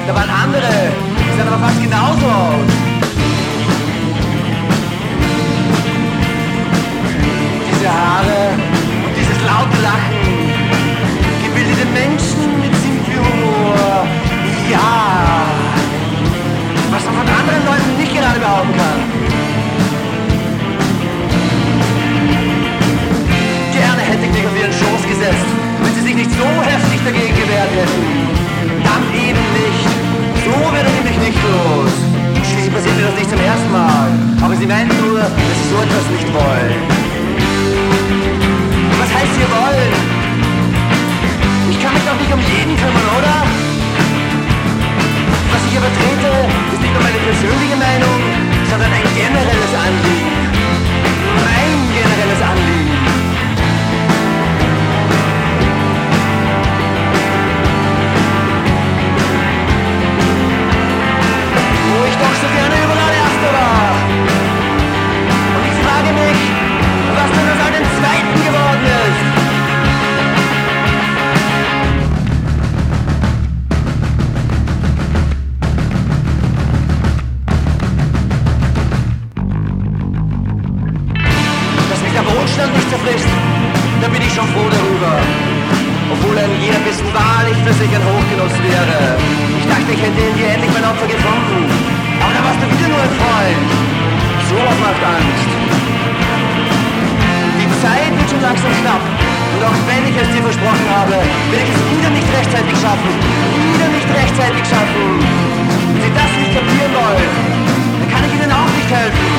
Da waren andere, die sahen aber fast genauso aus. Diese Haare und dieses laute Lachen, gebildete Menschen mit Sinn für Humor. Ja, was man von anderen Leuten nicht gerade behaupten kann. Gerne hätte ich mich auf ihren Schoß gesetzt, wenn sie sich nicht so heftig dagegen gewehrt hätten. Dann eben nicht. So werde ich mich nicht los. Schließlich passiert mir das nicht zum ersten Mal. Aber sie meinen nur, dass sie so etwas nicht wollen. Was heißt hier wollen? Ich kann mich doch nicht um jeden kümmern, oder? Was ich aber trete, ist nicht nur meine persönliche Meinung, sondern ein generelles Anliegen. Mein generelles Anliegen. Wo ich doch so gerne überall Erster war. Und ich frage mich, was denn aus all den Zweiten geworden ist. Wohlstand nicht zerfrisst, da bin ich schon froh darüber. Obwohl ein jeder Bissen wahrlich für sich ein Hochgenuss wäre. Ich dachte, ich hätte in dir endlich mein Opfer gefunden. Aber da warst du wieder nur ein Freund. Sowas macht Angst. Die Zeit wird schon langsam knapp. Und auch wenn ich es dir versprochen habe, will ich es wieder nicht rechtzeitig schaffen. Wieder nicht rechtzeitig schaffen. Wenn Sie das nicht kapieren wollen, dann kann ich Ihnen auch nicht helfen.